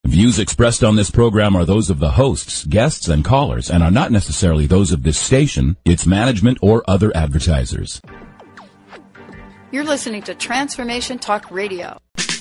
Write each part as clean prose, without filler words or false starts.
Views expressed on this program are those of the hosts, guests, and callers, and are not necessarily those of this station, its management, or other advertisers. You're listening to Transformation Talk Radio.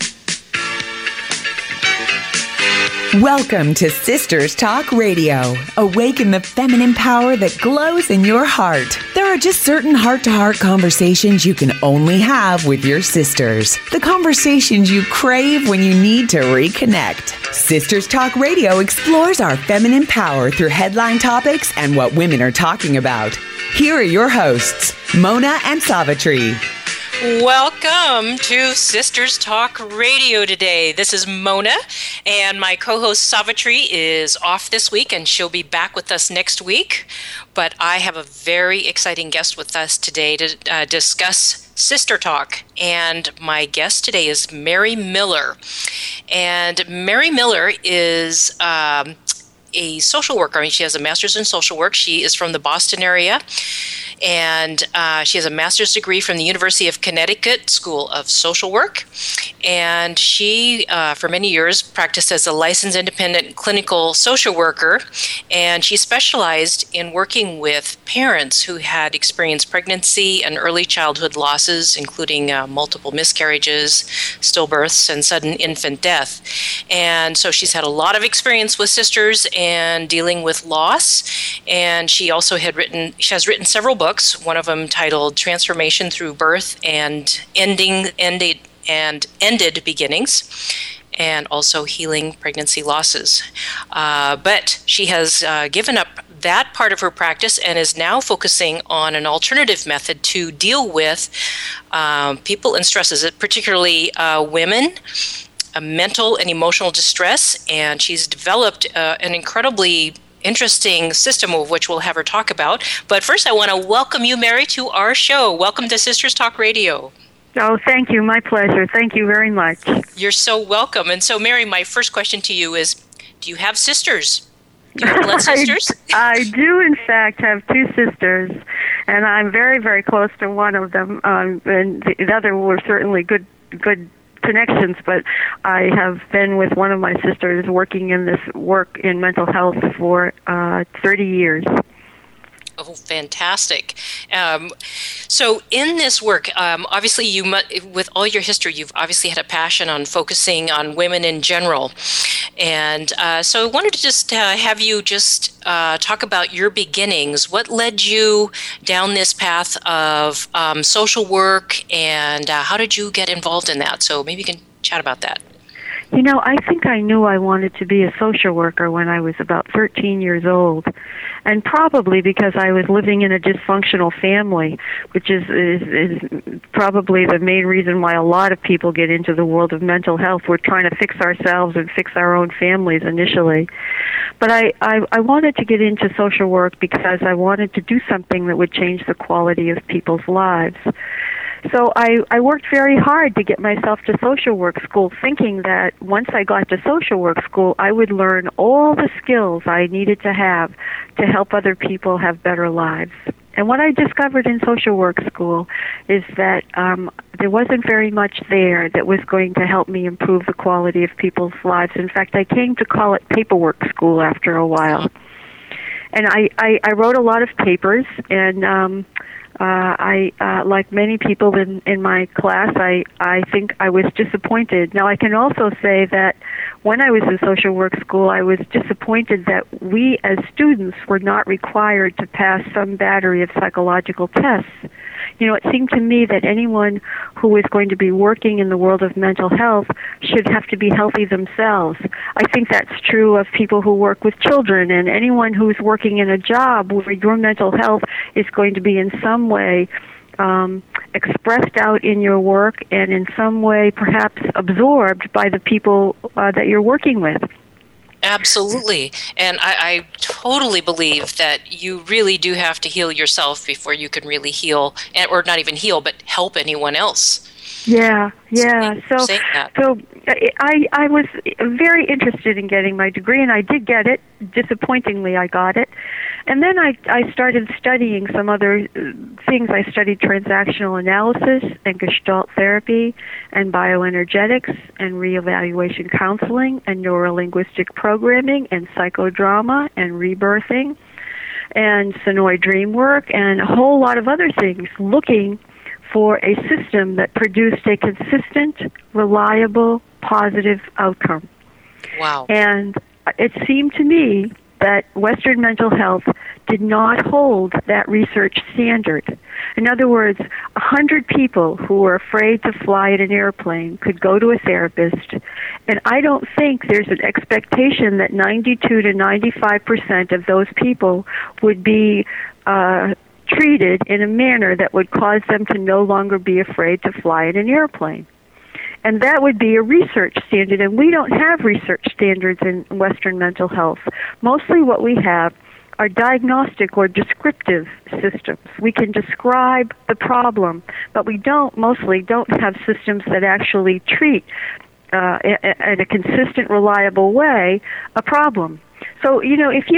Welcome to Sisters Talk Radio. Awaken the feminine power that glows in your heart. There are just certain heart-to-heart conversations you can only have with your sisters. The conversations you crave when you need to reconnect. Sisters Talk Radio explores our feminine power through headline topics and what women are talking about. Here are your hosts, Mona and Savitri. Welcome to Sisters Talk Radio today. This is Mona, and my co-host Savitri is off this week, and she'll be back with us next week. But I have a very exciting guest with us today to discuss Sister Talk, and my guest today is Mary Miller. And Mary Miller is a social worker. I mean, she has a master's in social work. She is from the Boston area. And she has a master's degree from the University of Connecticut School of Social Work. And she, for many years, practiced as a licensed independent clinical social worker. And she specialized in working with parents who had experienced pregnancy and early childhood losses, including multiple miscarriages, stillbirths, and sudden infant death. And so she's had a lot of experience with sisters and dealing with loss. And she also has written several books, one of them titled Transformation Through Birth and Ended Beginnings, and also Healing Pregnancy Losses. But she has given up that part of her practice and is now focusing on an alternative method to deal with people in stresses, particularly women, mental and emotional distress. And she's developed an incredibly interesting system, of which we'll have her talk about. But first, I want to welcome you, Mary, to our show. Welcome to Sisters Talk Radio. Oh, thank you. My pleasure. Thank you very much. You're so welcome. And so, Mary, my first question to you is, do you have sisters? Do you have blood sisters? I do, in fact, have two sisters, and I'm very, very close to one of them. And the other were certainly good connections, but I have been with one of my sisters working in this work in mental health for 30 years. Oh, fantastic. So in this work, obviously with all your history, you've obviously had a passion on focusing on women in general. And so I wanted to just have you just talk about your beginnings. What led you down this path of social work, and how did you get involved in that? So maybe you can chat about that. You know, I think I knew I wanted to be a social worker when I was about 13 years old, and probably because I was living in a dysfunctional family, which is probably the main reason why a lot of people get into the world of mental health. We're trying to fix ourselves and fix our own families initially. But I wanted to get into social work because I wanted to do something that would change the quality of people's lives. So I worked very hard to get myself to social work school, thinking that once I got to social work school, I would learn all the skills I needed to have to help other people have better lives. And what I discovered in social work school is that there wasn't very much there that was going to help me improve the quality of people's lives. In fact, I came to call it paperwork school after a while. And I wrote a lot of papers, and I like many people in my class, I think I was disappointed. Now, I can also say that when I was in social work school, I was disappointed that we as students were not required to pass some battery of psychological tests. You know, it seemed to me that anyone who is going to be working in the world of mental health should have to be healthy themselves. I think that's true of people who work with children, and anyone who's working in a job where your mental health is going to be in some way expressed out in your work and in some way perhaps absorbed by the people that you're working with. Absolutely. And I totally believe that you really do have to heal yourself before you can really heal, or not even heal, but help anyone else. Yeah. for saying that. So I was very interested in getting my degree, and I did get it. Disappointingly, I got it. And then I started studying some other things. I studied transactional analysis and Gestalt therapy and bioenergetics and reevaluation counseling and neurolinguistic programming and psychodrama and rebirthing and Sonoy dream work and a whole lot of other things, looking for a system that produced a consistent, reliable, positive outcome. Wow. And it seemed to me that Western mental health did not hold that research standard. In other words, 100 people who were afraid to fly in an airplane could go to a therapist, and I don't think there's an expectation that 92 to 95% of those people would be treated in a manner that would cause them to no longer be afraid to fly in an airplane. And that would be a research standard, and we don't have research standards in Western mental health. Mostly what we have are diagnostic or descriptive systems. We can describe the problem, but we mostly don't have systems that actually treat in a consistent, reliable way a problem. So, if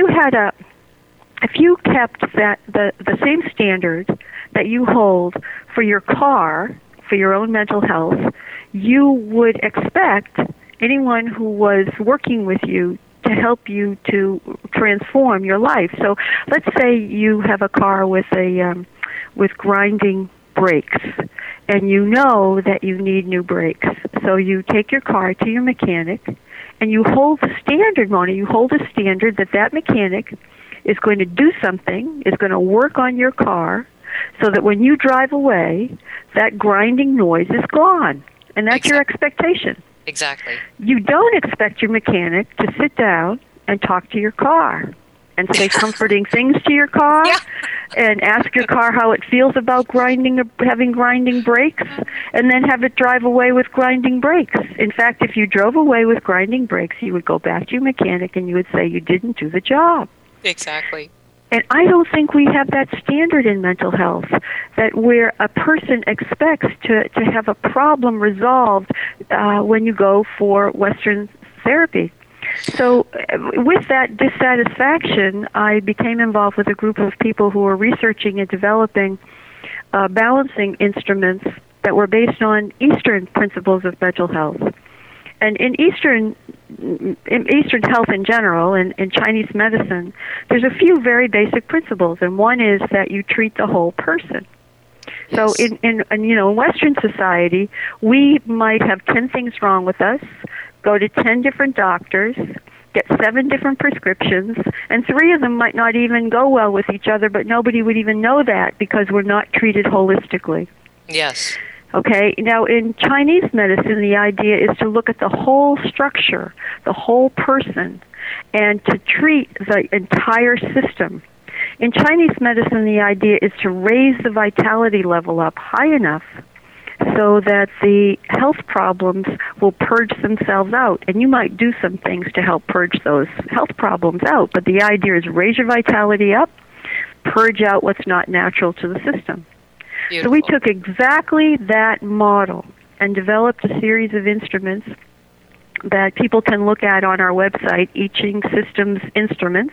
you kept the same standard that you hold for your car, for your own mental health, you would expect anyone who was working with you to help you to transform your life. So let's say you have a car with grinding brakes, and you know that you need new brakes. So you take your car to your mechanic, and you hold the standard, Mona. You hold a standard that mechanic is going to do something, is going to work on your car, so that when you drive away, that grinding noise is gone. And that's your expectation. Exactly. You don't expect your mechanic to sit down and talk to your car and say comforting things to your car and ask your car how it feels about having grinding brakes, and then have it drive away with grinding brakes. In fact, if you drove away with grinding brakes, you would go back to your mechanic and you would say you didn't do the job. Exactly. And I don't think we have that standard in mental health, that where a person expects to have a problem resolved when you go for Western therapy. So with that dissatisfaction, I became involved with a group of people who were researching and developing balancing instruments that were based on Eastern principles of mental health. And in Eastern health in general, and in Chinese medicine, there's a few very basic principles, and one is that you treat the whole person. So in Western society, we might have 10 things wrong with us, go to 10 different doctors, get 7 different prescriptions, and 3 of them might not even go well with each other, but nobody would even know that because we're not treated holistically. Yes. Okay, now in Chinese medicine, the idea is to look at the whole structure, the whole person, and to treat the entire system. In Chinese medicine, the idea is to raise the vitality level up high enough so that the health problems will purge themselves out. And you might do some things to help purge those health problems out, but the idea is raise your vitality up, purge out what's not natural to the system. Beautiful. So we took exactly that model and developed a series of instruments that people can look at on our website, I Ching Systems Instruments,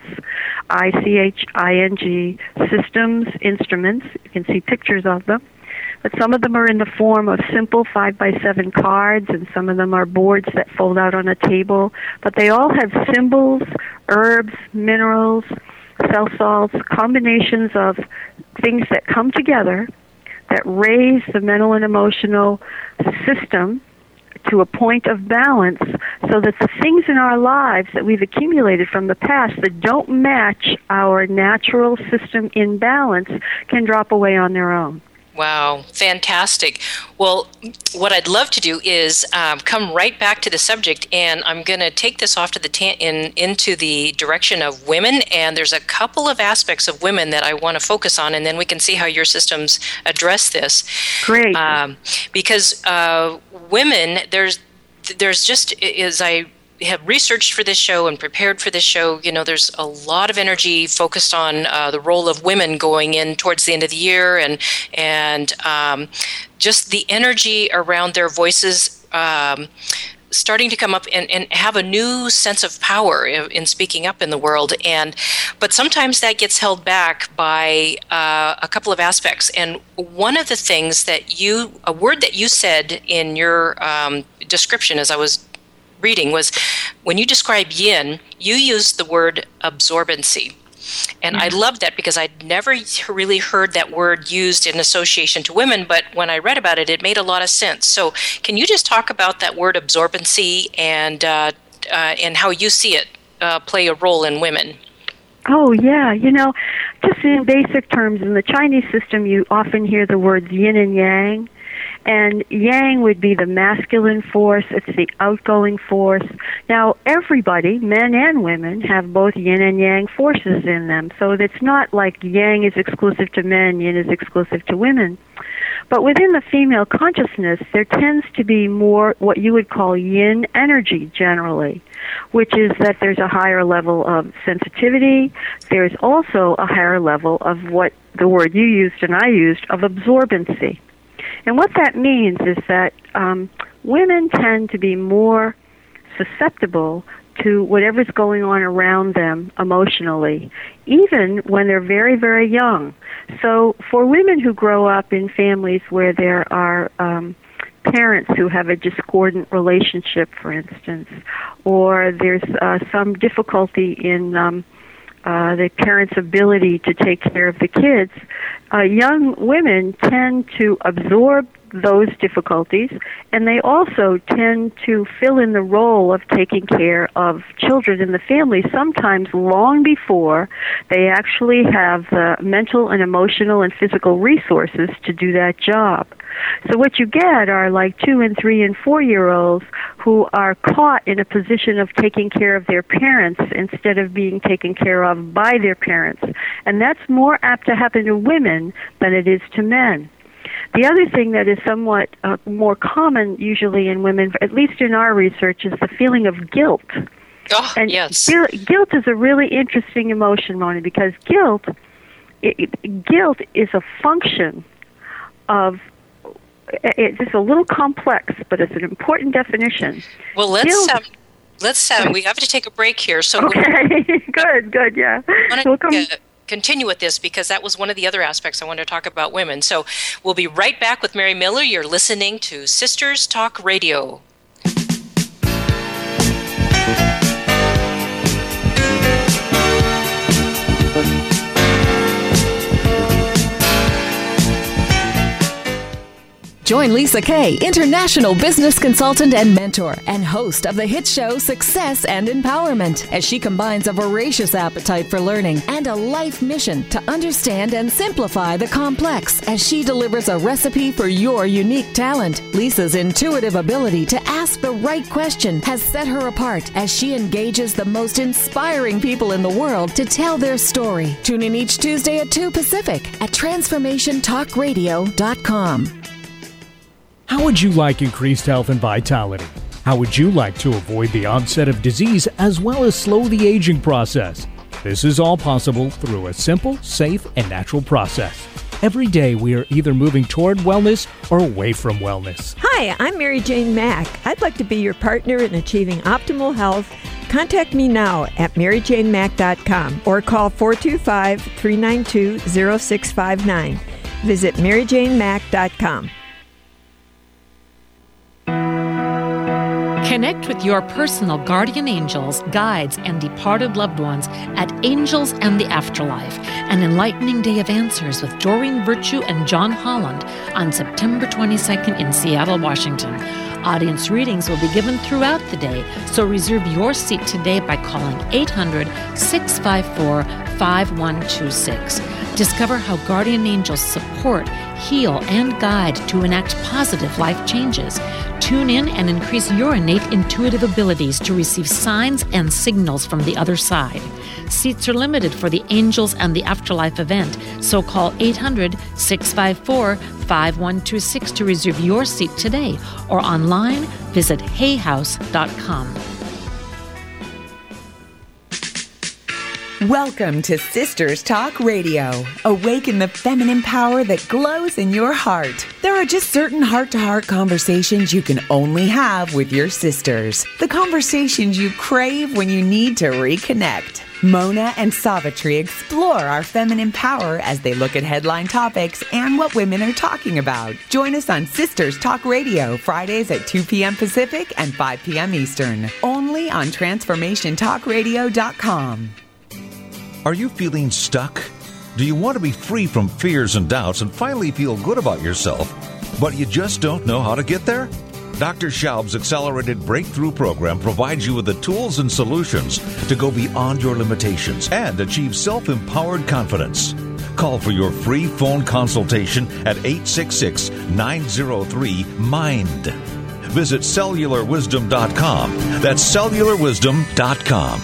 ICHING Systems Instruments. You can see pictures of them. But some of them are in the form of simple 5x7 cards, and some of them are boards that fold out on a table. But they all have symbols, herbs, minerals, cell salts, combinations of things that come together that raise the mental and emotional system to a point of balance, so that the things in our lives that we've accumulated from the past that don't match our natural system in balance can drop away on their own. Wow, fantastic. Well, what I'd love to do is come right back to the subject, and I'm going to take this off to into the direction of women, and there's a couple of aspects of women that I want to focus on, and then we can see how your systems address this. Great. Because women, there's just, as I have researched for this show and prepared for this show, there's a lot of energy focused on the role of women going in towards the end of the year, and just the energy around their voices starting to come up and have a new sense of power in speaking up in the world. But sometimes that gets held back by a couple of aspects. And one of the things a word that you said in your description as I was reading was, when you describe yin, you used the word absorbency. And I loved that because I'd never really heard that word used in association to women, but when I read about it, it made a lot of sense. So can you just talk about that word absorbency and how you see it play a role in women? Oh, yeah. Just in basic terms, in the Chinese system, you often hear the words yin and yang. And yang would be the masculine force. It's the outgoing force. Now, everybody, men and women, have both yin and yang forces in them. So it's not like yang is exclusive to men, yin is exclusive to women. But within the female consciousness, there tends to be more what you would call yin energy generally, which is that there's a higher level of sensitivity. There's also a higher level of what the word you used and I used, of absorbency. And what that means is that women tend to be more susceptible to whatever's going on around them emotionally, even when they're very, very young. So for women who grow up in families where there are parents who have a discordant relationship, for instance, or there's some difficulty in the parents' ability to take care of the kids, young women tend to absorb those difficulties, and they also tend to fill in the role of taking care of children in the family, sometimes long before they actually have the mental and emotional and physical resources to do that job. So what you get are like 2 and 3 and 4-year-olds who are caught in a position of taking care of their parents instead of being taken care of by their parents. And that's more apt to happen to women than it is to men. The other thing that is somewhat more common usually in women, at least in our research, is the feeling of guilt. Oh, and yes. Guilt is a really interesting emotion, Mona, because guilt is a function of, it's a little complex, but it's an important definition. Well, we have to take a break here. So okay, good, yeah. We'll continue with this because that was one of the other aspects I wanted to talk about women. So we'll be right back with Mary Miller. You're listening to Sisters Talk Radio. Join Lisa Kay, international business consultant and mentor, and host of the hit show Success and Empowerment, as she combines a voracious appetite for learning and a life mission to understand and simplify the complex as she delivers a recipe for your unique talent. Lisa's intuitive ability to ask the right question has set her apart as she engages the most inspiring people in the world to tell their story. Tune in each Tuesday at 2 Pacific at TransformationTalkRadio.com. How would you like increased health and vitality? How would you like to avoid the onset of disease as well as slow the aging process? This is all possible through a simple, safe, and natural process. Every day we are either moving toward wellness or away from wellness. Hi, I'm Mary Jane Mack. I'd like to be your partner in achieving optimal health. Contact me now at maryjanemack.com or call 425-392-0659. Visit maryjanemack.com. Connect with your personal guardian angels, guides, and departed loved ones at Angels and the Afterlife, an enlightening day of answers with Doreen Virtue and John Holland on September 22nd in Seattle, Washington. Audience readings will be given throughout the day, so reserve your seat today by calling 800-654-5126. Discover how guardian angels support, heal, and guide to enact positive life changes. Tune in and increase your innate intuitive abilities to receive signs and signals from the other side. Seats are limited for the Angels and the Afterlife event, so call 800-654-5126 to reserve your seat today, or online, visit hayhouse.com. Welcome to Sisters Talk Radio. Awaken the feminine power that glows in your heart. There are just certain heart-to-heart conversations you can only have with your sisters. The conversations you crave when you need to reconnect. Mona and Savitri explore our feminine power as they look at headline topics and what women are talking about. Join us on Sisters Talk Radio, Fridays at 2 p.m. Pacific and 5 p.m. Eastern. Only on TransformationTalkRadio.com. Are you feeling stuck? Do you want to be free from fears and doubts and finally feel good about yourself, but you just don't know how to get there? Dr. Schaub's Accelerated Breakthrough Program provides you with the tools and solutions to go beyond your limitations and achieve self-empowered confidence. Call for your free phone consultation at 866-903-MIND. Visit cellularwisdom.com. That's cellularwisdom.com.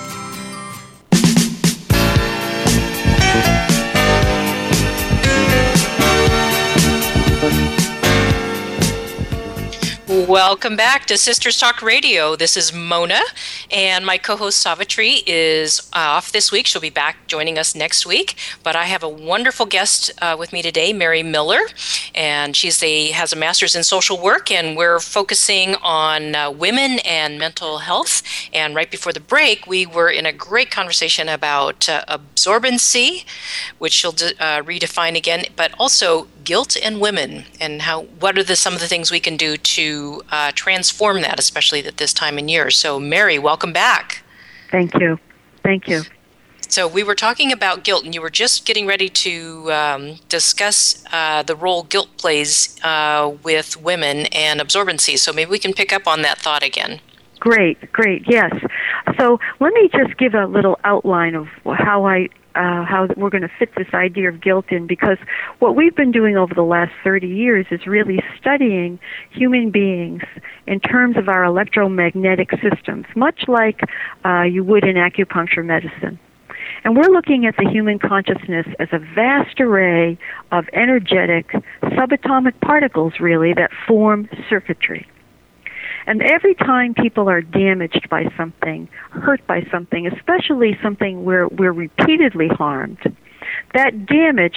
Welcome back to Sisters Talk Radio. This is Mona, and my co-host Savitri is off this week. She'll be back joining us next week. But I have a wonderful guest with me today, Mary Miller, and she has a master's in social work, and we're focusing on women and mental health. And right before the break, we were in a great conversation about absorbency, which she'll redefine again, but also guilt and women, and what are some of the things we can do to transform that, especially at this time in year. So, Mary, welcome back. Thank you. Thank you. So we were talking about guilt, and you were just getting ready to discuss the role guilt plays with women and absorbency. So maybe we can pick up on that thought again. Great, yes. So let me just give a little outline of how we're going to fit this idea of guilt in, because what we've been doing over the last 30 years is really studying human beings in terms of our electromagnetic systems, much like you would in acupuncture medicine. And we're looking at the human consciousness as a vast array of energetic subatomic particles, really, that form circuitry. And every time people are damaged by something, hurt by something, especially something where we're repeatedly harmed, that damage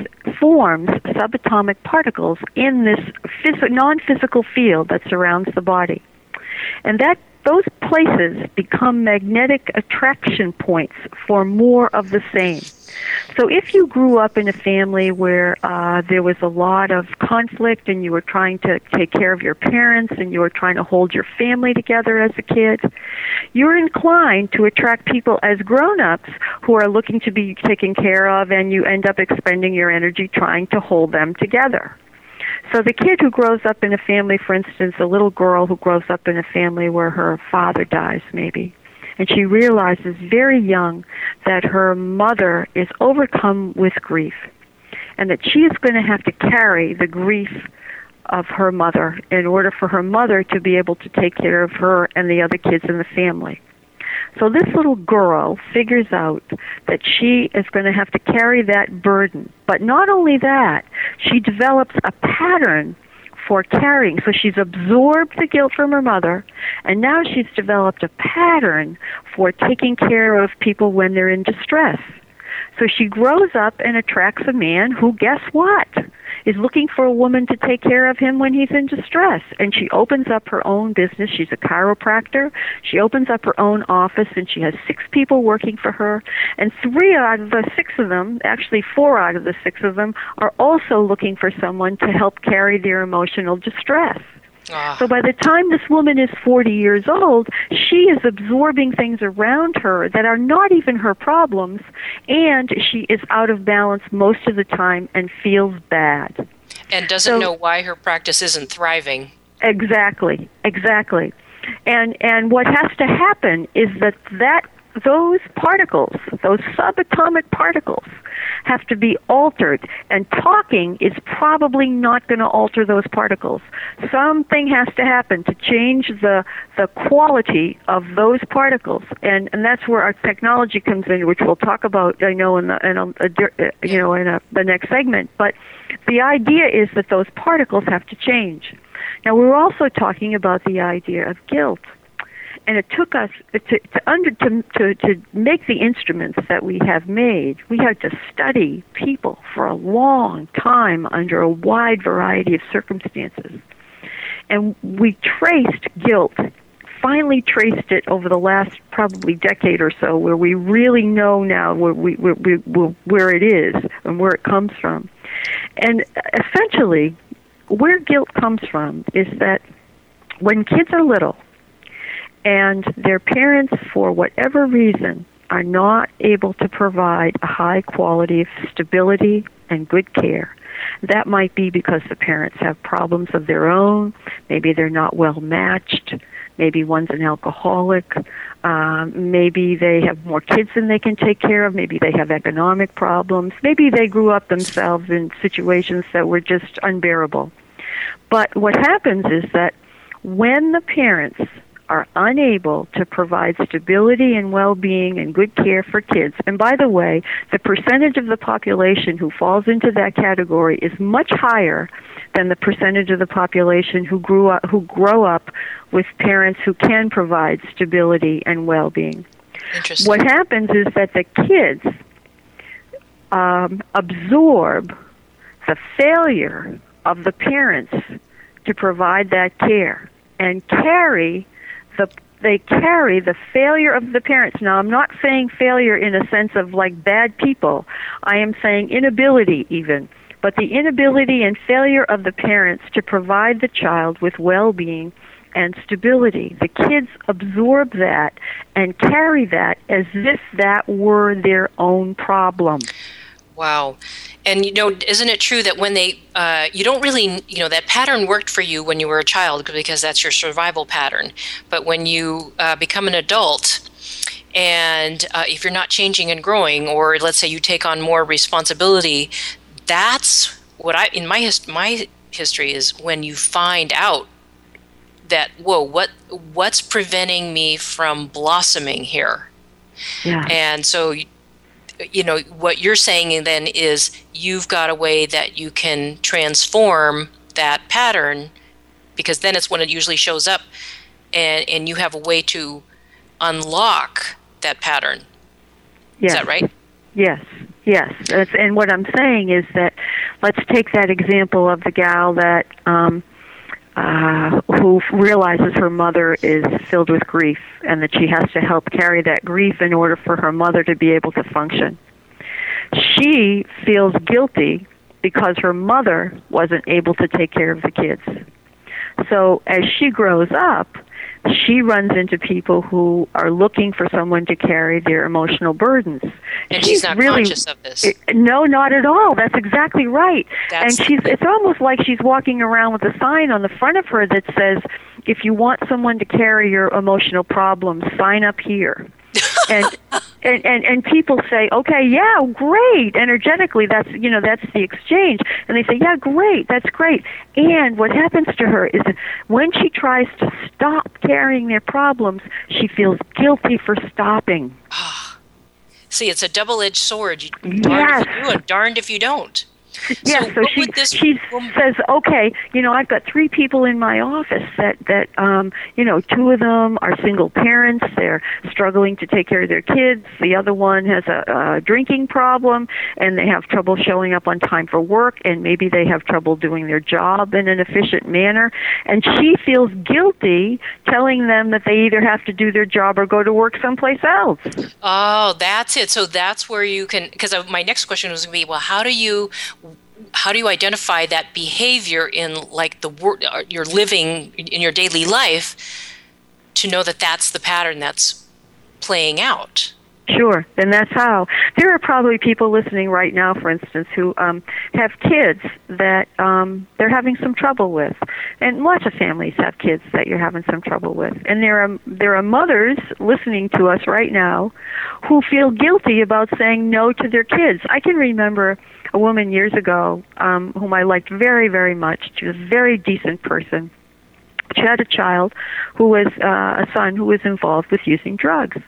forms subatomic particles in this non-physical field that surrounds the body. And those places become magnetic attraction points for more of the same. So if you grew up in a family where there was a lot of conflict and you were trying to take care of your parents and you were trying to hold your family together as a kid, you're inclined to attract people as grown-ups who are looking to be taken care of, and you end up expending your energy trying to hold them together. So the kid who grows up in a family, for instance, a little girl who grows up in a family where her father dies maybe, and she realizes very young that her mother is overcome with grief, and that she is going to have to carry the grief of her mother in order for her mother to be able to take care of her and the other kids in the family. So this little girl figures out that she is going to have to carry that burden. But not only that, she develops a pattern for carrying. So she's absorbed the guilt from her mother, and now she's developed a pattern for taking care of people when they're in distress. So she grows up and attracts a man who, guess what, is looking for a woman to take care of him when he's in distress. And she opens up her own business. She's a chiropractor. She opens up her own office, and she has 6 people working for her. And 3 out of the 6 of them, actually 4 out of the 6 of them, are also looking for someone to help carry their emotional distress. So by the time this woman is 40 years old, she is absorbing things around her that are not even her problems, and she is out of balance most of the time and feels bad. And doesn't know why her practice isn't thriving. Exactly. And what has to happen is that those particles, those subatomic particles, have to be altered, and talking is probably not going to alter those particles. Something has to happen to change the quality of those particles, and that's where our technology comes in, which we'll talk about, I know, in the next segment. But the idea is that those particles have to change. Now, we're also talking about the idea of guilt. And it took us to make the instruments that we have made. We had to study people for a long time under a wide variety of circumstances. And we traced guilt, finally traced it over the last probably decade or so, where we really know now where it is and where it comes from. And essentially, where guilt comes from is that when kids are little and their parents, for whatever reason, are not able to provide a high quality of stability and good care, that might be because the parents have problems of their own. Maybe they're not well matched. Maybe one's an alcoholic. Maybe they have more kids than they can take care of. Maybe they have economic problems. Maybe they grew up themselves in situations that were just unbearable. But what happens is that when the parents are unable to provide stability and well-being and good care for kids, and by the way, the percentage of the population who falls into that category is much higher than the percentage of the population who grow up with parents who can provide stability and well-being. Interesting. What happens is that the kids absorb the failure of the parents to provide that care and carry the failure of the parents. Now, I'm not saying failure in a sense of like bad people. I am saying inability even. But the inability and failure of the parents to provide the child with well-being and stability. The kids absorb that and carry that as if that were their own problem. Wow. And, isn't it true that when they, you don't really, that pattern worked for you when you were a child because that's your survival pattern. But when you become an adult, and if you're not changing and growing, or let's say you take on more responsibility, that's what in my history is when you find out that, what's preventing me from blossoming here? Yeah. And so, what you're saying then is you've got a way that you can transform that pattern, because then it's when it usually shows up, and you have a way to unlock that pattern. Yes. Is that right? Yes. And what I'm saying is that let's take that example of the gal that who realizes her mother is filled with grief and that she has to help carry that grief in order for her mother to be able to function. She feels guilty because her mother wasn't able to take care of the kids. So as she grows up, she runs into people who are looking for someone to carry their emotional burdens. And she's not really conscious of this. No, not at all. That's exactly right. That's it's almost like she's walking around with a sign on the front of her that says, if you want someone to carry your emotional problems, sign up here. And people say, okay, yeah, great. Energetically, that's the exchange. And they say, yeah, great, that's great. And what happens to her is that when she tries to stop carrying their problems, she feels guilty for stopping. See, it's a double-edged sword. Yes. Darned if you do and darned if you don't. Yeah, so she says, okay, I've got 3 people in my office that 2 of them are single parents. They're struggling to take care of their kids. The other one has a drinking problem, and they have trouble showing up on time for work, and maybe they have trouble doing their job in an efficient manner. And she feels guilty telling them that they either have to do their job or go to work someplace else. Oh, that's it. So that's where you can, because my next question was going to be, well, how do you identify that behavior in like you're living in your daily life to know that that's the pattern that's playing out? Sure, and that's how. There are probably people listening right now, for instance, who have kids that they're having some trouble with. And lots of families have kids that you're having some trouble with. And there are mothers listening to us right now who feel guilty about saying no to their kids. I can remember a woman years ago whom I liked very, very much. She was a very decent person. She had a child a son who was involved with using drugs.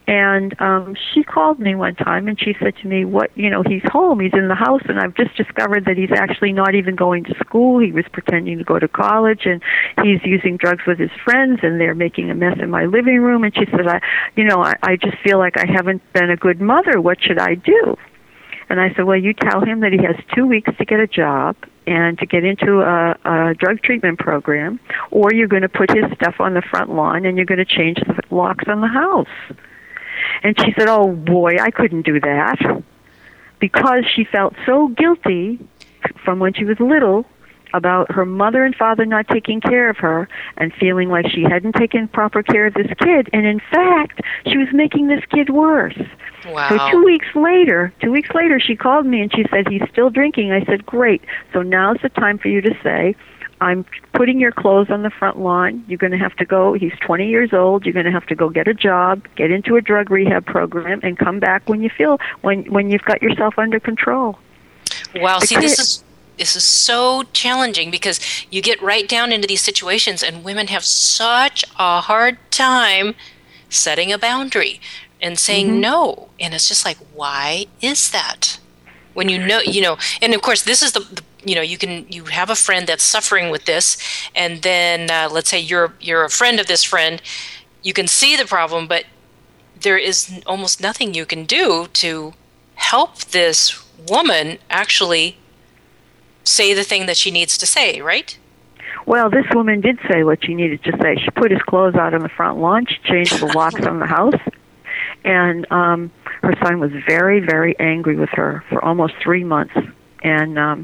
And she called me one time, and she said to me, he's home, he's in the house, and I've just discovered that he's actually not even going to school. He was pretending to go to college, and he's using drugs with his friends, and they're making a mess in my living room. And she said, I just feel like I haven't been a good mother. What should I do? And I said, well, you tell him that he has 2 weeks to get a job and to get into a drug treatment program, or you're going to put his stuff on the front lawn and you're going to change the locks on the house. And she said, oh, boy, I couldn't do that, because she felt so guilty from when she was little about her mother and father not taking care of her and feeling like she hadn't taken proper care of this kid. And, in fact, she was making this kid worse. Wow. So 2 weeks later, she called me and she said, he's still drinking. I said, great. So now's the time for you to say, I'm putting your clothes on the front lawn. You're going to have to go. He's 20 years old. You're going to have to go get a job, get into a drug rehab program, and come back when you feel when you've got yourself under control. Wow. See, this is so challenging, because you get right down into these situations, and women have such a hard time setting a boundary and saying no. And it's just like, why is that? When you know, and of course, this is you have a friend that's suffering with this, and then let's say you're a friend of this friend, you can see the problem, but there is almost nothing you can do to help this woman actually say the thing that she needs to say, right? Well, this woman did say what she needed to say. She put his clothes out on the front lawn. She changed the locks on the house. And her son was very, very angry with her for almost 3 months. And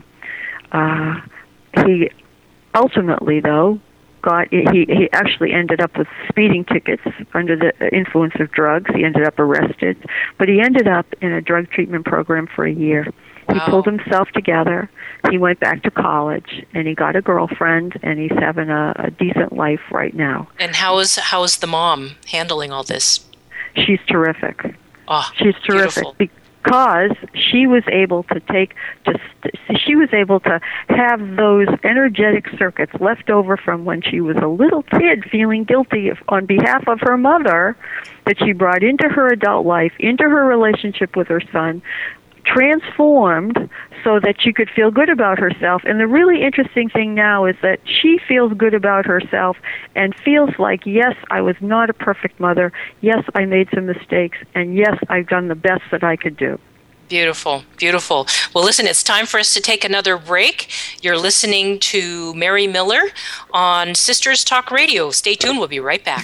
he ultimately, though, he actually ended up with speeding tickets under the influence of drugs. He ended up arrested. But he ended up in a drug treatment program for a year. He pulled himself together. He went back to college, and he got a girlfriend, and he's having a decent life right now. And how is the mom handling all this? She's terrific. Oh, she's terrific. Beautiful. Because she was able to have those energetic circuits left over from when she was a little kid, feeling guilty on behalf of her mother, that she brought into her adult life, into her relationship with her son, transformed so that she could feel good about herself. And the really interesting thing now is that she feels good about herself and feels like, yes, I was not a perfect mother. Yes, I made some mistakes. And yes, I've done the best that I could do. Beautiful, beautiful. Well, listen, it's time for us to take another break. You're listening to Mary Miller on Sisters Talk Radio. Stay tuned. We'll be right back.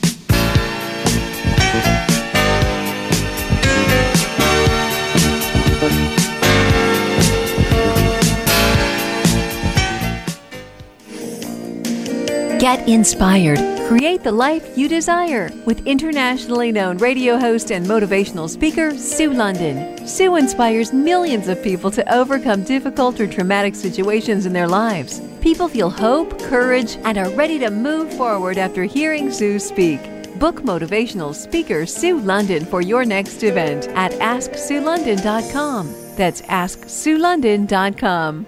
Get inspired. Create the life you desire with internationally known radio host and motivational speaker, Sue London. Sue inspires millions of people to overcome difficult or traumatic situations in their lives. People feel hope, courage, and are ready to move forward after hearing Sue speak. Book motivational speaker Sue London for your next event at AskSueLondon.com. That's AskSueLondon.com.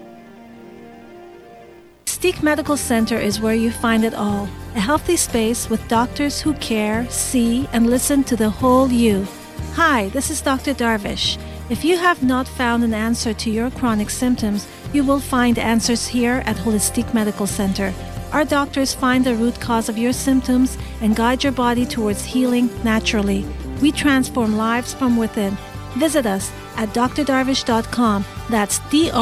Mystique Medical Center is where you find it all. A healthy space with doctors who care, see, and listen to the whole you. Hi, this is Dr. Darvish. If you have not found an answer to your chronic symptoms, you will find answers here at Holistic Medical Center. Our doctors find the root cause of your symptoms and guide your body towards healing naturally. We transform lives from within. Visit us at drdarvish.com. That's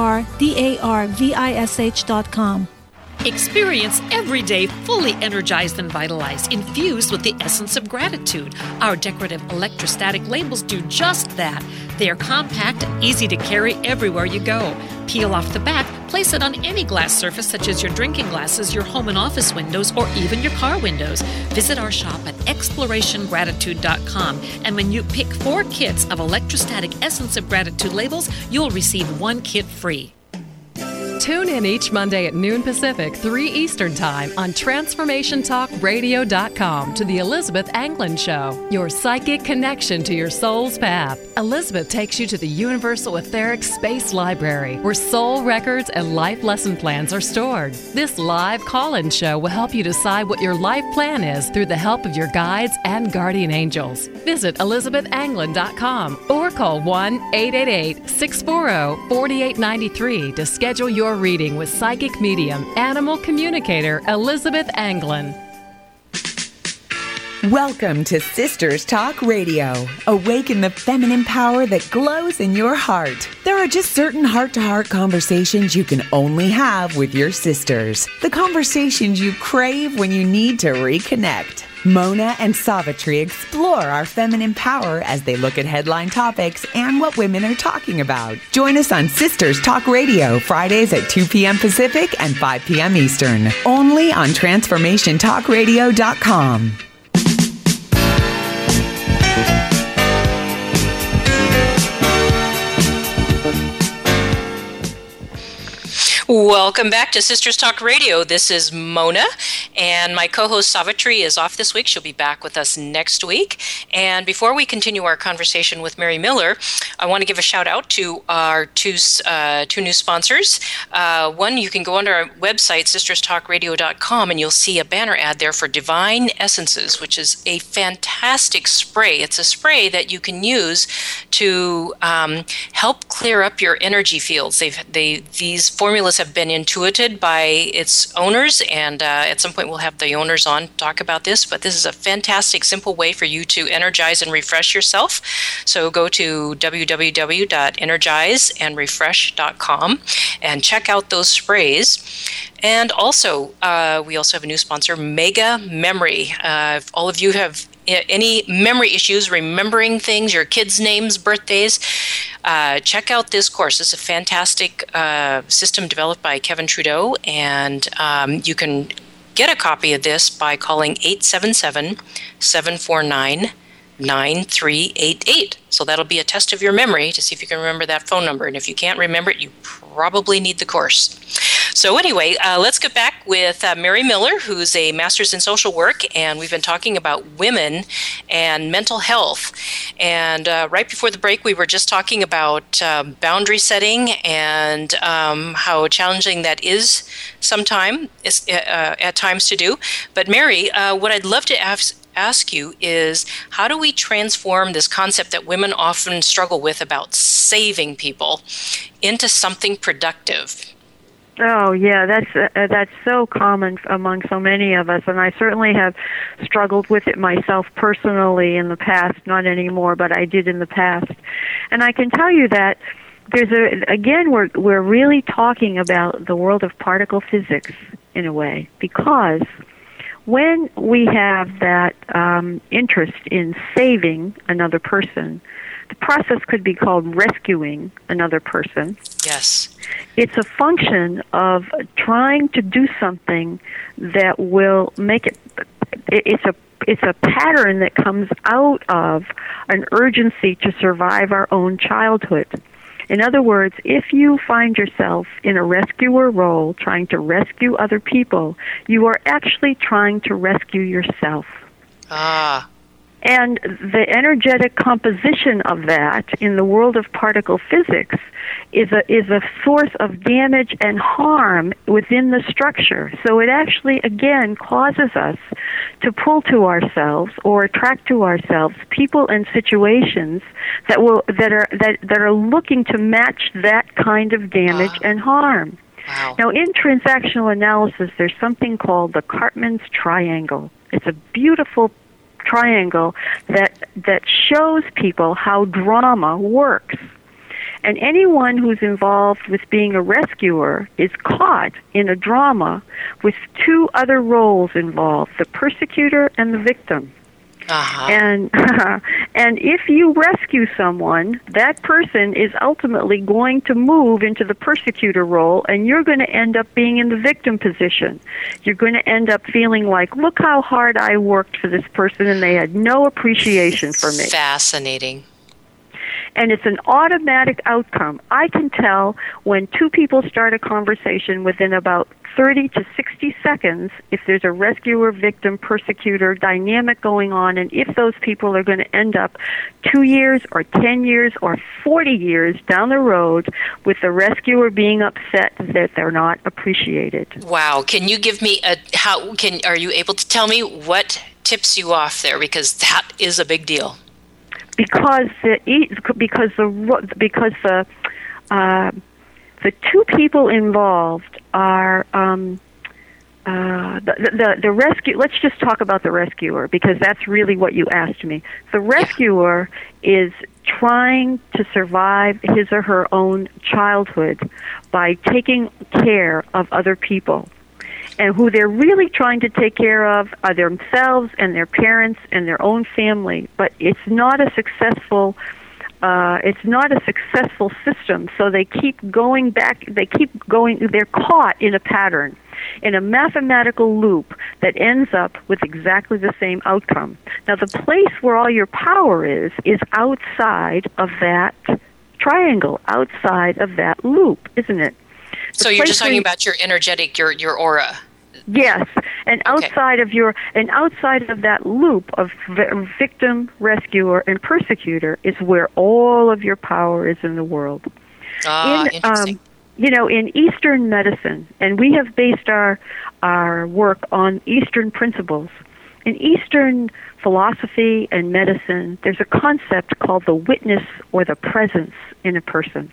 DRDARVISH.com. Experience every day fully energized and vitalized, infused with the essence of gratitude. Our decorative electrostatic labels do just that. They are compact and easy to carry everywhere you go. Peel off the back, place it on any glass surface such as your drinking glasses, your home and office windows, or even your car windows. Visit our shop at ExplorationGratitude.com, and when you pick 4 kits of electrostatic essence of gratitude labels, you'll receive 1 kit free. Tune in each Monday at noon Pacific, 3 Eastern Time on TransformationTalkRadio.com to the Elizabeth Anglin Show, your psychic connection to your soul's path. Elizabeth takes you to the Universal Etheric Space Library, where soul records and life lesson plans are stored. This live call-in show will help you decide what your life plan is through the help of your guides and guardian angels. Visit ElizabethAnglin.com or call 1-888-640-4893 to schedule your reading with psychic medium, animal communicator Elizabeth Anglin. Welcome to Sisters Talk Radio. Awaken the feminine power that glows in your heart. There are just certain heart-to-heart conversations you can only have with your sisters. The conversations you crave when you need to reconnect. Mona and Savitri explore our feminine power as they look at headline topics and what women are talking about. Join us on Sisters Talk Radio, Fridays at 2 p.m. Pacific and 5 p.m. Eastern. Only on TransformationTalkRadio.com. Welcome back to Sisters Talk Radio. This is Mona, and my co-host Savitri is off this week. She'll be back with us next week. And before we continue our conversation with Mary Miller, I want to give a shout out to our two new sponsors. One, you can go onto our website, sisterstalkradio.com, and you'll see a banner ad there for Divine Essences, which is a fantastic spray. It's a spray that you can use to help clear up your energy fields. These formulas have been intuited by its owners, and at some point we'll have the owners on to talk about this, but this is a fantastic, simple way for you to energize and refresh yourself. So go to www.energizeandrefresh.com and check out those sprays. And also, we also have a new sponsor, Mega Memory. If all of you have any memory issues, remembering things, your kids' names, birthdays, check out this course. It's a fantastic system developed by Kevin Trudeau, and you can get a copy of this by calling 877-749-9388. So that'll be a test of your memory to see if you can remember that phone number. And if you can't remember it, you probably need the course. So anyway, let's get back with Mary Miller, who's a master's in social work, and we've been talking about women and mental health. And right before the break, we were just talking about boundary setting and how challenging that is at times to do. But Mary, what I'd love to ask you is, how do we transform this concept that women often struggle with about saving people into something productive? Oh, yeah, that's so common among so many of us, and I certainly have struggled with it myself personally in the past, not anymore, but I did in the past. And I can tell you that we're really talking about the world of particle physics in a way, because when we have that interest in saving another person, the process could be called rescuing another person. Yes. It's a function of trying to do something that will make it. It's a pattern that comes out of an urgency to survive our own childhood. In other words, if you find yourself in a rescuer role trying to rescue other people, you are actually trying to rescue yourself. Ah. And the energetic composition of that in the world of particle physics is a source of damage and harm within the structure. So it actually, again, causes us to pull to ourselves or attract to ourselves people and situations that are looking to match that kind of damage and harm. Wow. Now, in transactional analysis, there's something called the Cartman's Triangle. It's a beautiful triangle that shows people how drama works. And anyone who's involved with being a rescuer is caught in a drama with two other roles involved, the persecutor and the victim. Uh-huh. And if you rescue someone, that person is ultimately going to move into the persecutor role, and you're going to end up being in the victim position. You're going to end up feeling like, look how hard I worked for this person, and they had no appreciation for me. Fascinating. And it's an automatic outcome. I can tell when two people start a conversation within about 30 to 60 seconds if there's a rescuer, victim, persecutor dynamic going on, and if those people are going to end up 2 years or 10 years or 40 years down the road with the rescuer being upset that they're not appreciated. Wow. Can you give me are you able to tell me what tips you off there? Because that is a big deal. Because the two people involved are the rescue. Let's just talk about the rescuer, because that's really what you asked me. The rescuer is trying to survive his or her own childhood by taking care of other people. And who they're really trying to take care of are themselves and their parents and their own family. But it's not a successful system. So they keep going back. They're caught in a pattern, in a mathematical loop that ends up with exactly the same outcome. Now, the place where all your power is outside of that triangle, outside of that loop, isn't it? So you're just talking about your energetic, your aura. Yes, and outside of that loop of victim, rescuer, and persecutor is where all of your power is in the world. Interesting. In Eastern medicine, and we have based our work on Eastern principles. In Eastern philosophy and medicine, there's a concept called the witness or the presence in a person.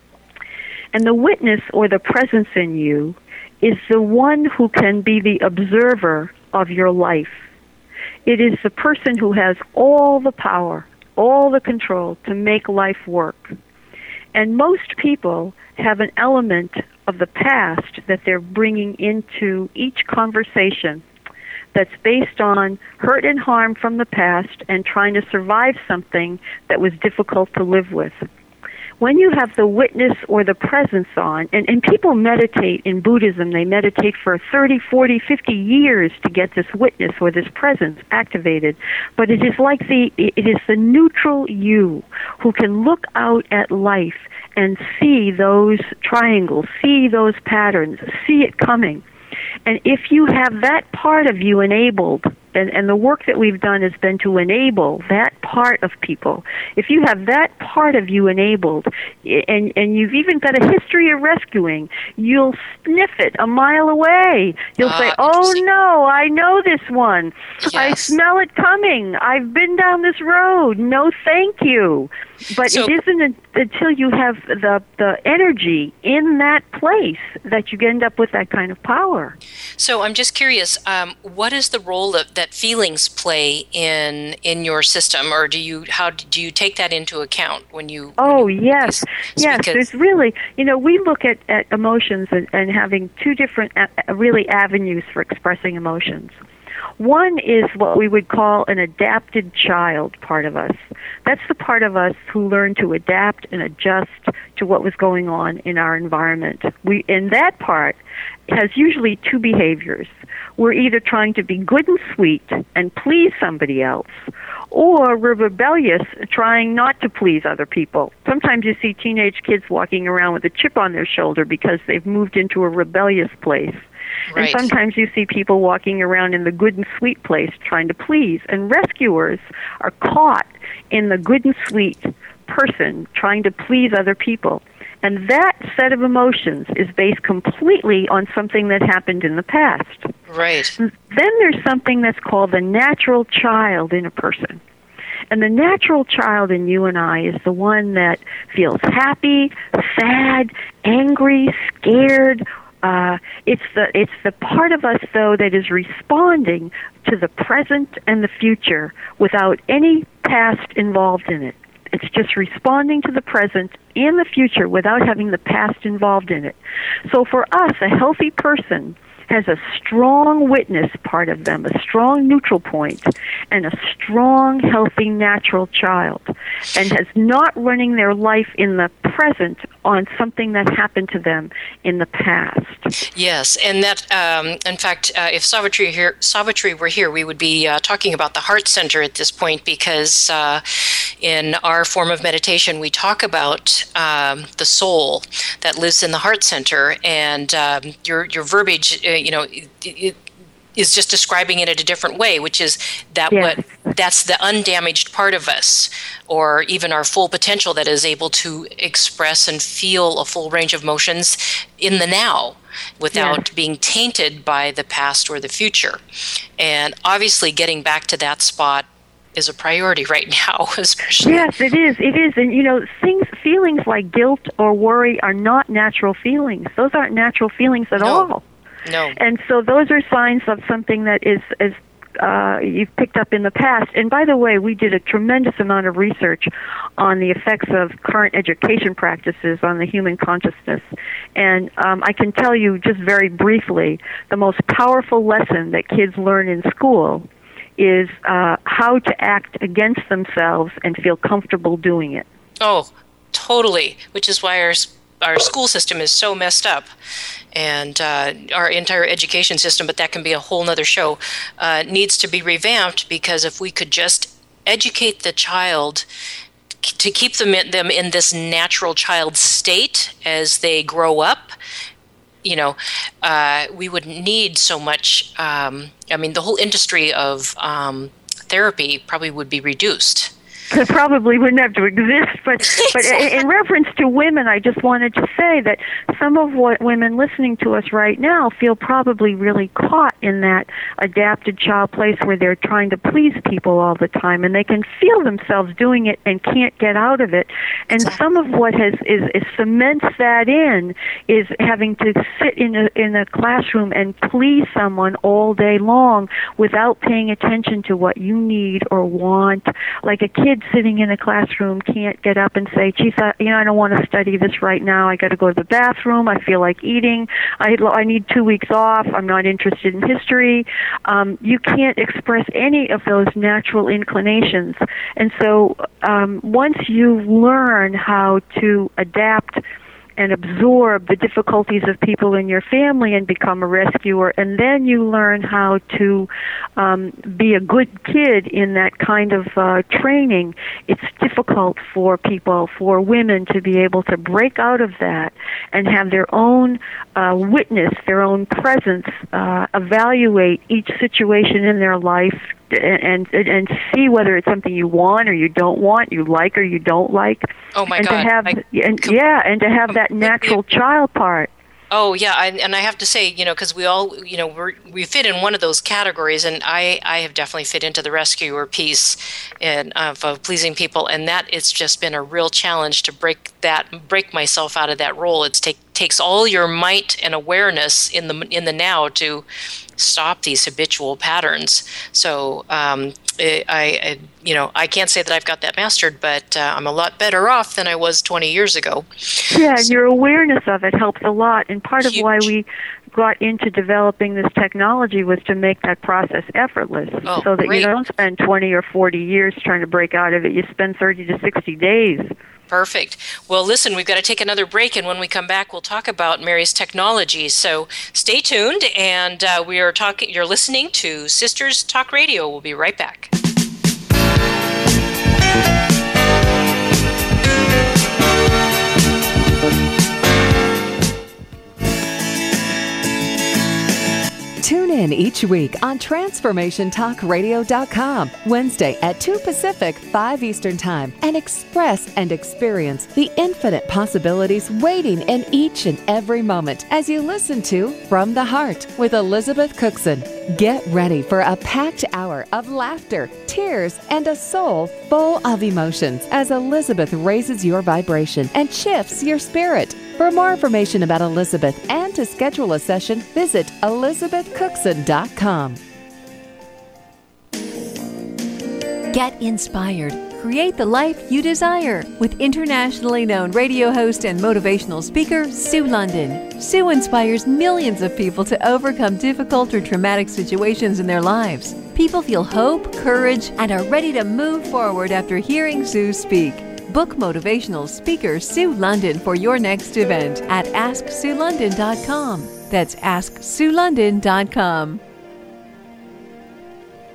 And the witness or the presence in you is the one who can be the observer of your life. It is the person who has all the power, all the control to make life work. And most people have an element of the past that they're bringing into each conversation that's based on hurt and harm from the past and trying to survive something that was difficult to live with. When you have the witness or the presence on, and people meditate in Buddhism, they meditate for 30, 40, 50 years to get this witness or this presence activated. But it is the neutral you who can look out at life and see those triangles, see those patterns, see it coming. And if you have that part of you enabled, and the work that we've done has been to enable that part of people. If you have that part of you enabled, and you've even got a history of rescuing, you'll sniff it a mile away. You'll say, oh no, I know this one. Yes. I smell it coming. I've been down this road. No thank you. But it isn't until you have the energy in that place that you end up with that kind of power. So I'm just curious, what is the role that feelings play in your system, or do you take that into account when you? Yes. There's really, we look at emotions and having two different really avenues for expressing emotions. One is what we would call an adapted child part of us. That's the part of us who learned to adapt and adjust to what was going on in our environment. And that part has usually two behaviors. We're either trying to be good and sweet and please somebody else, or we're rebellious, trying not to please other people. Sometimes you see teenage kids walking around with a chip on their shoulder because they've moved into a rebellious place. Right. And sometimes you see people walking around in the good and sweet place trying to please. And rescuers are caught in the good and sweet person trying to please other people. And that set of emotions is based completely on something that happened in the past. Right. Then there's something that's called the natural child in a person. And the natural child in you and I is the one that feels happy, sad, angry, scared. It's the part of us, though, that is responding to the present and the future without any past involved in it. It's just responding to the present and the future without having the past involved in it. So for us, a healthy person has a strong witness part of them, a strong neutral point, and a strong, healthy, natural child, and has not running their life in the present on something that happened to them in the past. Yes, and that, in fact, if Savitri were here, we would be talking about the heart center at this point because, in our form of meditation, we talk about the soul that lives in the heart center, and your verbiage, it is just describing it in a different way, which is that that's the undamaged part of us, or even our full potential that is able to express and feel a full range of emotions in the now without being tainted by the past or the future. And obviously getting back to that spot is a priority right now, especially. Yes, it is. It is. And, feelings like guilt or worry are not natural feelings. Those aren't natural feelings at all. No. And so those are signs of something that is you've picked up in the past. And by the way, we did a tremendous amount of research on the effects of current education practices on the human consciousness. And I can tell you just very briefly, the most powerful lesson that kids learn in school is how to act against themselves and feel comfortable doing it. Oh, totally. Which is why our school system is so messed up, and our entire education system, but that can be a whole nother show, needs to be revamped, because if we could just educate the child to keep them in this natural child state as they grow up, we wouldn't need so much. The whole industry of therapy probably would be reduced. It probably wouldn't have to exist, but in reference to women, I just wanted to say that some of what women listening to us right now feel probably really caught in that adapted child place where they're trying to please people all the time, and they can feel themselves doing it and can't get out of it. And some of what is cements that in is having to sit in a classroom and please someone all day long without paying attention to what you need or want. Like a kid sitting in a classroom can't get up and say, geez, I don't want to study this right now. I got to go to the bathroom. I feel like eating. I need 2 weeks off. I'm not interested in history. You can't express any of those natural inclinations. And so once you learn how to adapt and absorb the difficulties of people in your family and become a rescuer, and then you learn how to be a good kid in that kind of training, it's difficult for people, for women, to be able to break out of that and have their own witness, their own presence, evaluate each situation in their life, and see whether it's something you want or you don't want, you like or you don't like. Oh my God! And to have that natural child part. Oh yeah, and I have to say, because we all, we fit in one of those categories, and I have definitely fit into the rescuer piece, and of pleasing people, and that it's just been a real challenge to break myself out of that role. It takes all your might and awareness in the now to stop these habitual patterns. So I can't say that I've got that mastered, but I'm a lot better off than I was 20 years ago. Yeah, and your awareness of it helps a lot. And part of why we got into developing this technology was to make that process effortless, so that you don't spend 20 or 40 years trying to break out of it. You spend 30 to 60 days. Perfect. Well, listen, we've got to take another break, and when we come back, we'll talk about Mary's technology. So stay tuned, and you're listening to Sisters Talk Radio. We'll be right back. Tune in each week on TransformationTalkRadio.com, Wednesday at 2 Pacific, 5 Eastern Time, and express and experience the infinite possibilities waiting in each and every moment as you listen to From the Heart with Elizabeth Cookson. Get ready for a packed hour of laughter, tears, and a soul full of emotions as Elizabeth raises your vibration and shifts your spirit. For more information about Elizabeth and to schedule a session, visit ElizabethCookson.com. Get inspired. Create the life you desire with internationally known radio host and motivational speaker, Sue London. Sue inspires millions of people to overcome difficult or traumatic situations in their lives. People feel hope, courage, and are ready to move forward after hearing Sue speak. Book motivational speaker Sue London for your next event at AskSueLondon.com. That's AskSueLondon.com.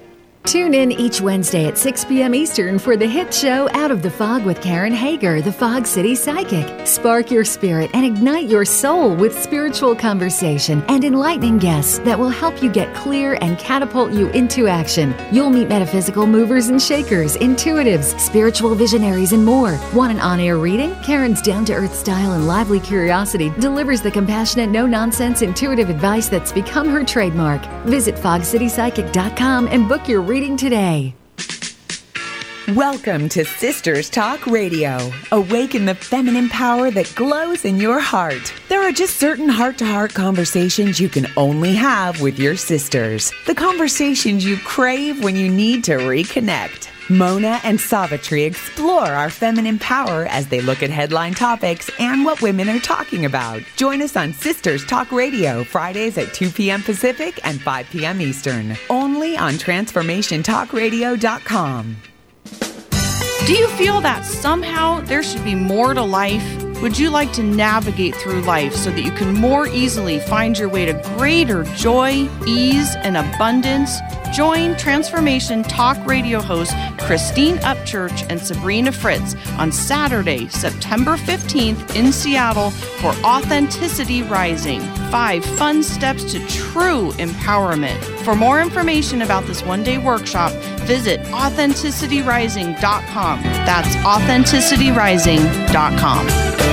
Tune in each Wednesday at 6 p.m. Eastern for the hit show Out of the Fog with Karen Hager, the Fog City Psychic. Spark your spirit and ignite your soul with spiritual conversation and enlightening guests that will help you get clear and catapult you into action. You'll meet metaphysical movers and shakers, intuitives, spiritual visionaries, and more. Want an on-air reading? Karen's down-to-earth style and lively curiosity delivers the compassionate, no-nonsense, intuitive advice that's become her trademark. Visit fogcitypsychic.com and book your reading today. Welcome to Sisters Talk Radio. Awaken the feminine power that glows in your heart. There are just certain heart-to-heart conversations you can only have with your sisters. The conversations you crave when you need to reconnect. Mona and Savitri explore our feminine power as they look at headline topics and what women are talking about. Join us on Sisters Talk Radio, Fridays at 2 p.m. Pacific and 5 p.m. Eastern. Only on TransformationTalkRadio.com. Do you feel that somehow there should be more to life? Would you like to navigate through life so that you can more easily find your way to greater joy, ease, and abundance? Join Transformation Talk Radio hosts Christine Upchurch and Sabrina Fritz on Saturday, September 15th in Seattle for Authenticity Rising, 5 fun steps to true empowerment. For more information about this one-day workshop, visit AuthenicityRising.com. That's AuthenicityRising.com.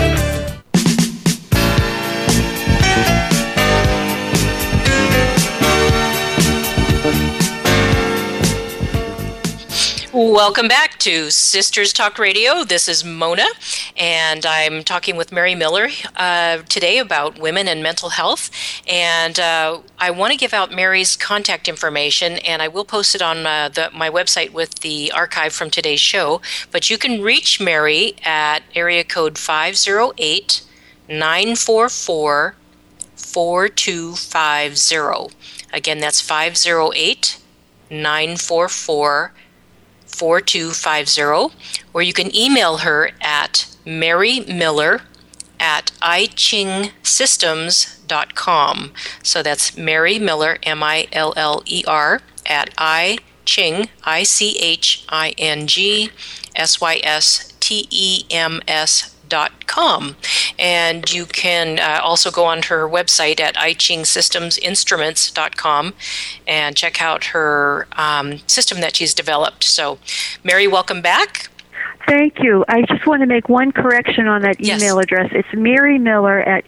Welcome back to Sisters Talk Radio. This is Mona, and I'm talking with Mary Miller today about women and mental health. And I want to give out Mary's contact information, and I will post it on my website with the archive from today's show. But you can reach Mary at area code 508-944-4250. Again, that's 508-944-4250. Or you can email her at marymiller@ichingsystems.com. So that's Mary Miller, Miller, at iching, ichingsystems.com. And you can also go on her website at ichingsystemsinstruments.com and check out her system that she's developed. So, Mary, welcome back. Thank you. I just want to make one correction on that email address. It's Mary Miller at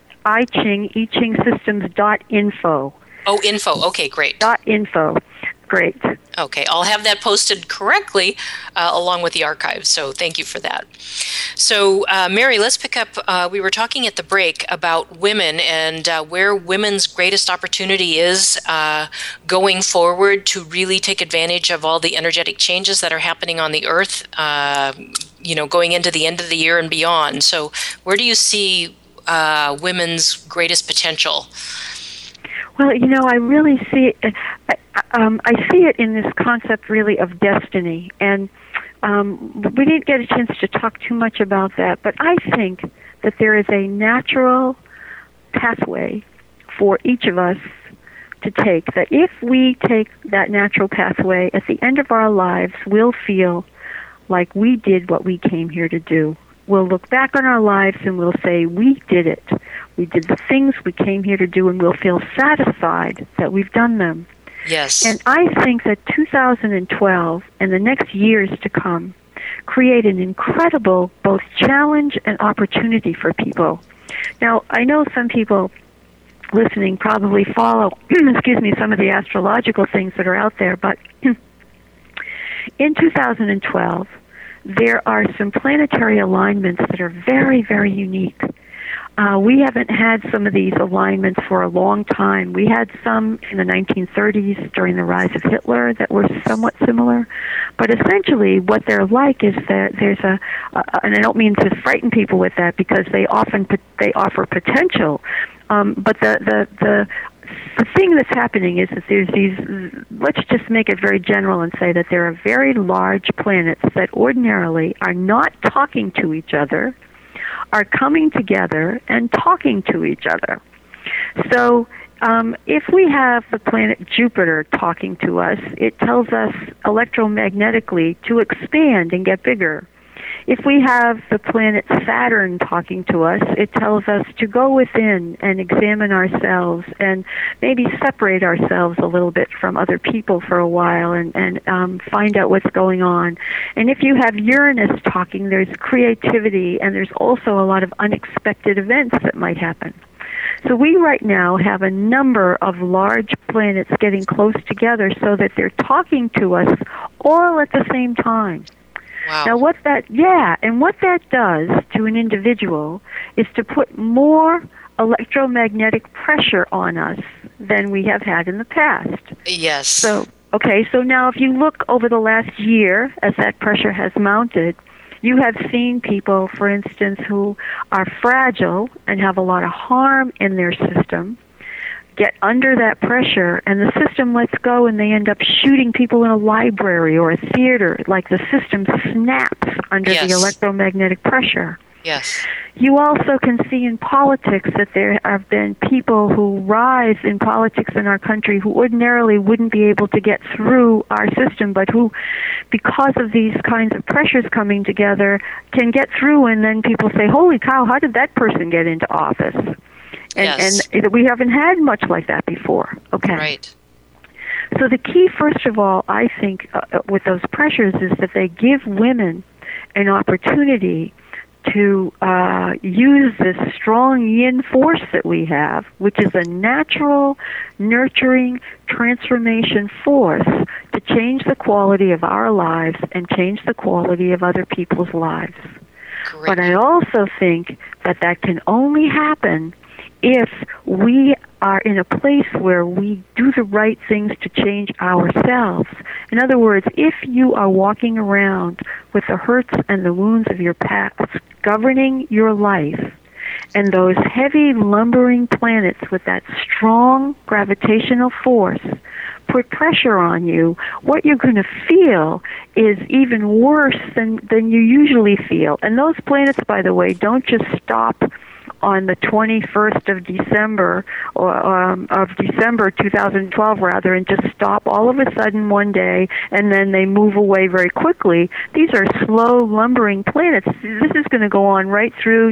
ichingsystems.info. Oh, info. Okay, great. .info. Great. Okay, I'll have that posted correctly along with the archives, so thank you for that. So, Mary, let's pick up, we were talking at the break about women and where women's greatest opportunity is going forward to really take advantage of all the energetic changes that are happening on the earth, going into the end of the year and beyond. So where do you see women's greatest potential? Well, I really see it. I see it in this concept really of destiny, and we didn't get a chance to talk too much about that, but I think that there is a natural pathway for each of us to take, that if we take that natural pathway, at the end of our lives, we'll feel like we did what we came here to do. We'll look back on our lives and we'll say, we did it. We did the things we came here to do, and we'll feel satisfied that we've done them. Yes. And I think that 2012 and the next years to come create an incredible both challenge and opportunity for people. Now, I know some people listening probably follow, some of the astrological things that are out there, but in 2012, there are some planetary alignments that are very, very unique. We haven't had some of these alignments for a long time. We had some in the 1930s during the rise of Hitler that were somewhat similar. But essentially what they're like is that there's and I don't mean to frighten people with that because they offer potential. But the thing that's happening is that there's these, let's just make it very general and say that there are very large planets that ordinarily are not talking to each other, are coming together and talking to each other. So if we have the planet Jupiter talking to us, it tells us electromagnetically to expand and get bigger. If we have the planet Saturn talking to us, it tells us to go within and examine ourselves and maybe separate ourselves a little bit from other people for a while and find out what's going on. And if you have Uranus talking, there's creativity, and there's also a lot of unexpected events that might happen. So we right now have a number of large planets getting close together so that they're talking to us all at the same time. Wow. Now what that does to an individual is to put more electromagnetic pressure on us than we have had in the past. Yes. So now if you look over the last year as that pressure has mounted, you have seen people, for instance, who are fragile and have a lot of harm in their system get under that pressure, and the system lets go, and they end up shooting people in a library or a theater. Like the system snaps under the electromagnetic pressure. Yes. You also can see in politics that there have been people who rise in politics in our country who ordinarily wouldn't be able to get through our system, but who, because of these kinds of pressures coming together, can get through, and then people say, holy cow, how did that person get into office? And we haven't had much like that before. Okay. Right. So the key, first of all, I think, with those pressures is that they give women an opportunity to use this strong yin force that we have, which is a natural, nurturing transformation force to change the quality of our lives and change the quality of other people's lives. Correct. But I also think that that can only happen if we are in a place where we do the right things to change ourselves. In other words, if you are walking around with the hurts and the wounds of your past governing your life, and those heavy, lumbering planets with that strong gravitational force put pressure on you, what you're going to feel is even worse than you usually feel. And those planets, by the way, don't just stop on the 21st of December, of December 2012 rather, and just stop all of a sudden one day, and then they move away very quickly. These are slow, lumbering planets. This is going to go on right through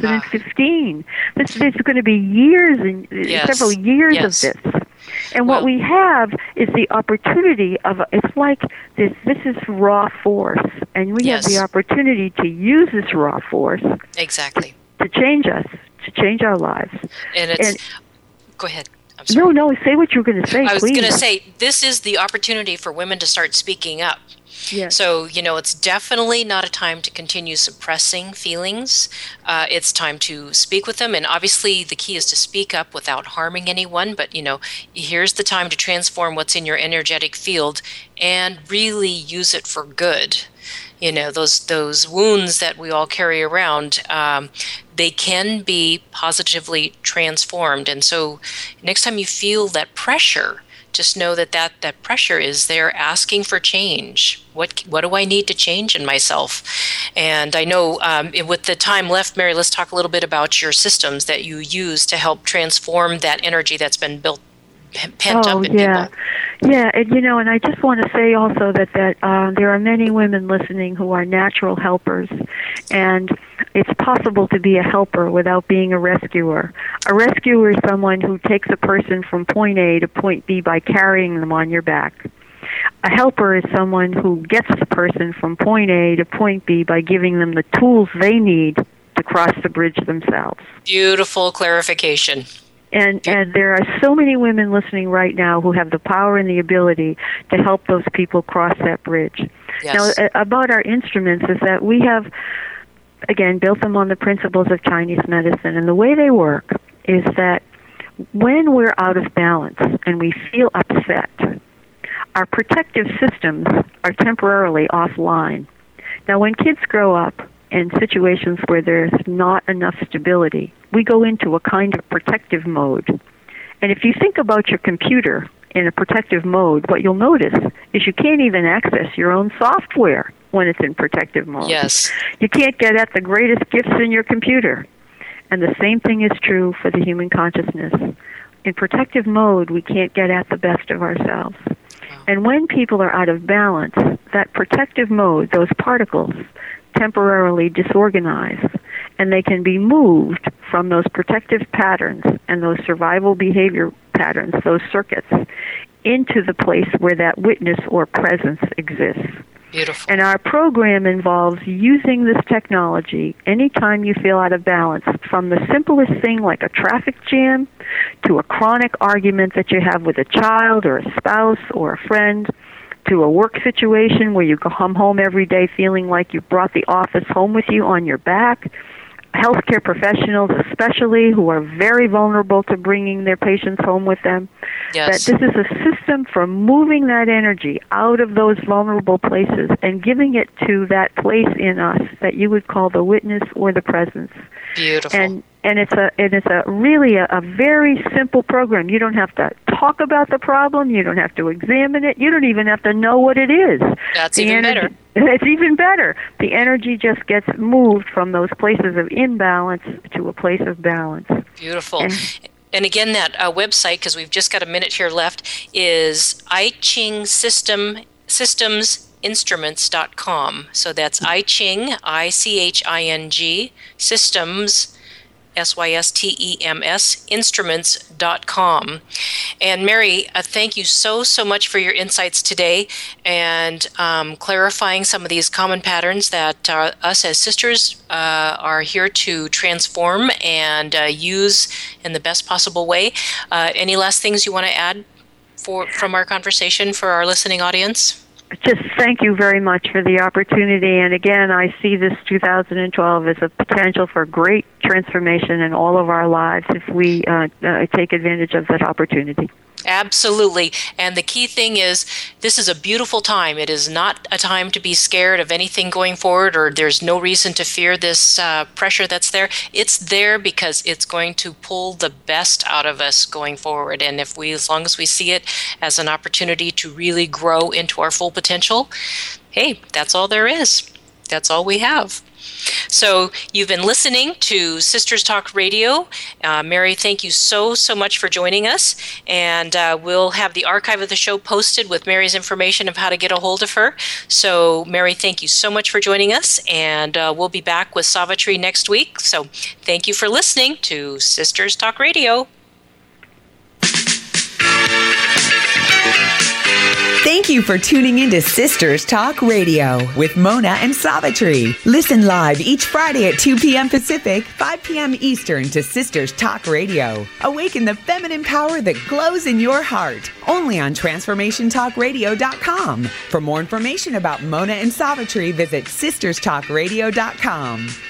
2015. This is going to be years and several years of this. And what we have is the opportunity of, it's like this is raw force, and we have the opportunity to use this raw force. Exactly. To change us, to change our lives. And go ahead. I'm sorry. No, say what you were going to say, I was please. going to say, this is the opportunity for women to start speaking up. Yes. So, it's definitely not a time to continue suppressing feelings. It's time to speak with them. And obviously, the key is to speak up without harming anyone. But, here's the time to transform what's in your energetic field and really use it for good. Those wounds that we all carry around, they can be positively transformed. And so next time you feel that pressure, just know that pressure is there asking for change. What do I need to change in myself? And I know with the time left, Mary, let's talk a little bit about your systems that you use to help transform that energy that's been pent up in people. Yeah, and I just want to say also that there are many women listening who are natural helpers, and it's possible to be a helper without being a rescuer. A rescuer is someone who takes a person from point A to point B by carrying them on your back. A helper is someone who gets the person from point A to point B by giving them the tools they need to cross the bridge themselves. Beautiful clarification. And there are so many women listening right now who have the power and the ability to help those people cross that bridge. Yes. Now, about our instruments is that we have, again, built them on the principles of Chinese medicine. And the way they work is that when we're out of balance and we feel upset, our protective systems are temporarily offline. Now, when kids grow up in situations where there's not enough stability, we go into a kind of protective mode. And if you think about your computer in a protective mode, what you'll notice is you can't even access your own software when it's in protective mode. Yes. You can't get at the greatest gifts in your computer. And the same thing is true for the human consciousness. in protective mode, we can't get at the best of ourselves. And when people are out of balance, that protective mode, those particles, temporarily disorganize, and they can be moved from those protective patterns and those survival behavior patterns, those circuits, into the place where that witness or presence exists. Beautiful. And our program involves using this technology anytime you feel out of balance, from the simplest thing like a traffic jam to a chronic argument that you have with a child or a spouse or a friend, to a work situation where you come home every day feeling like you brought the office home with you on your back. Healthcare professionals especially, who are very vulnerable to bringing their patients home with them. Yes. That this is a system for moving that energy out of those vulnerable places and giving it to that place in us that you would call the witness or the presence. Beautiful. And it's a really a very simple program. You don't have to talk about the problem. You don't have to examine it. You don't even have to know what it is. That's even better. It's even better. The energy just gets moved from those places of imbalance to a place of balance. Beautiful. And again, that website, because we've just got a minute here left, is I Ching Systemsinstruments.com. So that's I Ching, I-C-H-I-N-G, Systems, SYSTEMS, instruments.com. And Mary, thank you so much for your insights today and clarifying some of these common patterns that us as sisters are here to transform and use in the best possible way. Any last things you want to add from our conversation for our listening audience? Just thank you very much for the opportunity. And again, I see this 2012 as a potential for great transformation in all of our lives if we take advantage of that opportunity. Absolutely. And the key thing is, this is a beautiful time. It is not a time to be scared of anything going forward, or there's no reason to fear this pressure that's there. It's there because it's going to pull the best out of us going forward. And if we, as long as we see it as an opportunity to really grow into our full potential, hey, that's all there is. That's all we have. So you've been listening to Sisters Talk Radio. Mary, thank you so much for joining us. And we'll have the archive of the show posted with Mary's information of how to get a hold of her. So Mary, thank you so much for joining us. And we'll be back with Savitri next week. So thank you for listening to Sisters Talk Radio. Thank you for tuning into Sisters Talk Radio with Mona and Savitri. Listen live each Friday at 2 p.m. Pacific, 5 p.m. Eastern to Sisters Talk Radio. Awaken the feminine power that glows in your heart. Only on TransformationTalkRadio.com. For more information about Mona and Savitri, visit SistersTalkRadio.com.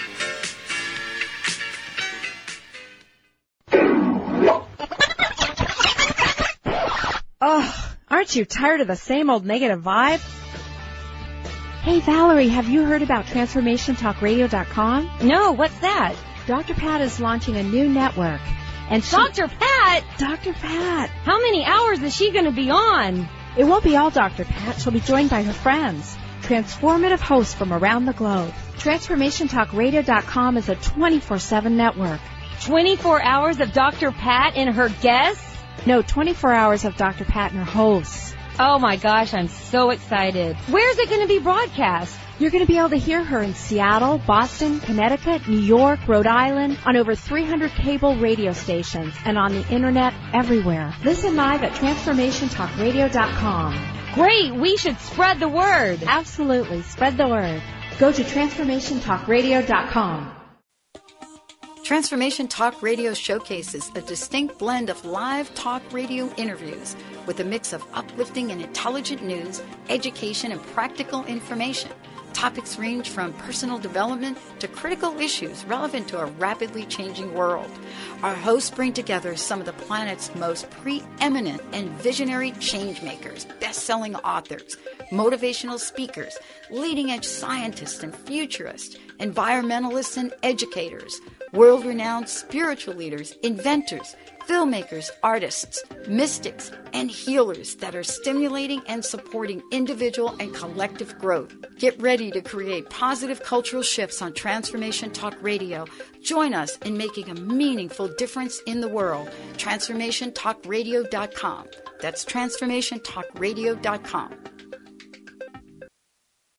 Oh, aren't you tired of the same old negative vibe? Hey, Valerie, have you heard about TransformationTalkRadio.com? No, what's that? Dr. Pat is launching a new network. And Dr. Pat? Dr. Pat. How many hours is she going to be on? It won't be all Dr. Pat. She'll be joined by her friends, transformative hosts from around the globe. TransformationTalkRadio.com is a 24/7 network. 24 hours of Dr. Pat and her guests? No, 24 hours of Dr. Pat and her hosts. Oh my gosh, I'm so excited. Where's it going to be broadcast? You're going to be able to hear her in Seattle, Boston, Connecticut, New York, Rhode Island, on over 300 cable radio stations, and on the internet everywhere. Listen live at TransformationTalkRadio.com. Great, we should spread the word. Absolutely, spread the word. Go to TransformationTalkRadio.com. Transformation Talk Radio showcases a distinct blend of live talk radio interviews with a mix of uplifting and intelligent news, education, and practical information. Topics range from personal development to critical issues relevant to a rapidly changing world. Our hosts bring together some of the planet's most preeminent and visionary changemakers, best-selling authors, motivational speakers, leading-edge scientists and futurists, environmentalists and educators, world-renowned spiritual leaders, inventors, filmmakers, artists, mystics, and healers that are stimulating and supporting individual and collective growth. Get ready to create positive cultural shifts on Transformation Talk Radio. Join us in making a meaningful difference in the world. TransformationTalkRadio.com. That's TransformationTalkRadio.com.